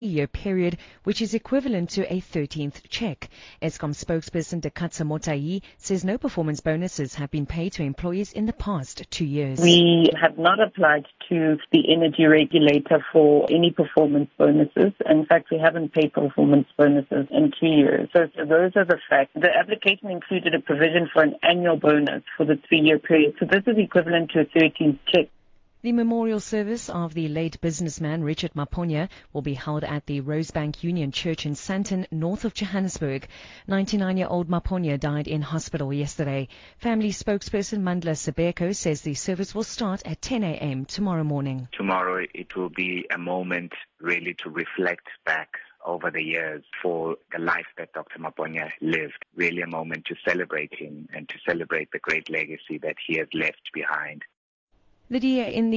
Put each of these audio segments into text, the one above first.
year period, which is equivalent to a 13th check. Eskom spokesperson Dekatsa Motai says no performance bonuses have been paid to employees in the past 2 years. We have not applied to the energy regulator for any performance bonuses. In fact, we haven't paid performance bonuses in 2 years. So those are the facts. The application included a provision for an annual bonus for the 3-year period. So this is equivalent to a 13th check. The memorial service of the late businessman Richard Maponya will be held at the Rosebank Union Church in Sandton, north of Johannesburg. 99-year-old Maponya died in hospital yesterday. Family spokesperson Mandla Sebeko says the service will start at 10 a.m. tomorrow morning. Tomorrow it will be a moment really to reflect back over the years for the life that Dr. Maponya lived. Really a moment to celebrate him and to celebrate the great legacy that he has left behind. The DA in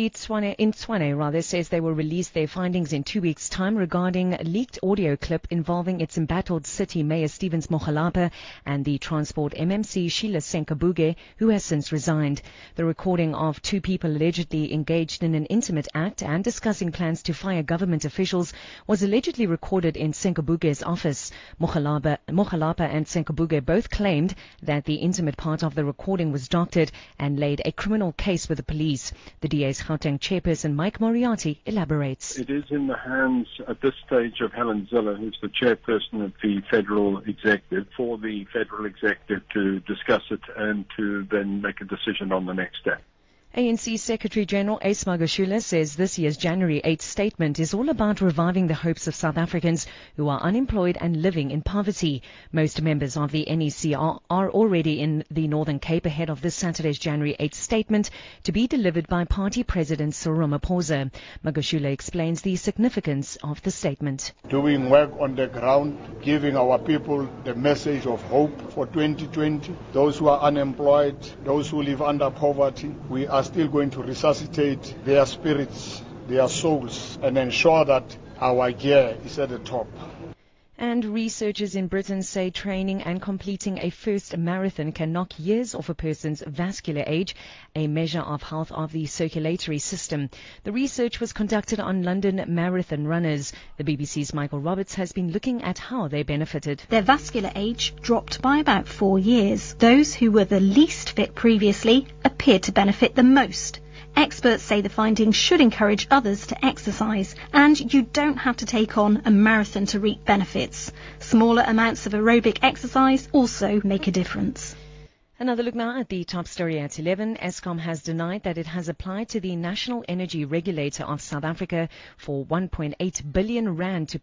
Tshwane says they will release their findings in 2 weeks' time regarding a leaked audio clip involving its embattled city mayor Stevens Mogalapa and the transport MMC Sheila Senkabuge, who has since resigned. The recording of 2 people allegedly engaged in an intimate act and discussing plans to fire government officials was allegedly recorded in Senkabuge's office. Mogalapa and Senkabuge both claimed that the intimate part of the recording was doctored and laid a criminal case with the police. The DA's Gauteng chairperson Mike Moriarty elaborates. It is in the hands at this stage of Helen Zille, who's the chairperson of the Federal Executive, for the Federal Executive to discuss it and to then make a decision on the next step. ANC Secretary-General Ace Magashule says this year's January 8th statement is all about reviving the hopes of South Africans who are unemployed and living in poverty. Most members of the NEC are already in the Northern Cape ahead of this Saturday's January 8th statement to be delivered by party President Cyril Ramaphosa. Magashule explains the significance of the statement. Doing work on the ground, giving our people the message of hope for 2020. Those who are unemployed, those who live under poverty, we are still going to resuscitate their spirits, their souls, and ensure that our gear is at the top. And researchers in Britain say training and completing a first marathon can knock years off a person's vascular age, a measure of health of the circulatory system. The research was conducted on London marathon runners. The BBC's Michael Roberts has been looking at how they benefited. Their vascular age dropped by about 4 years. Those who were the least fit previously appeared to benefit the most. Experts say the findings should encourage others to exercise, and you don't have to take on a marathon to reap benefits. Smaller amounts of aerobic exercise also make a difference. Another look now at the top story at 11. Eskom has denied that it has applied to the National Energy Regulator of South Africa for 1.8 billion rand to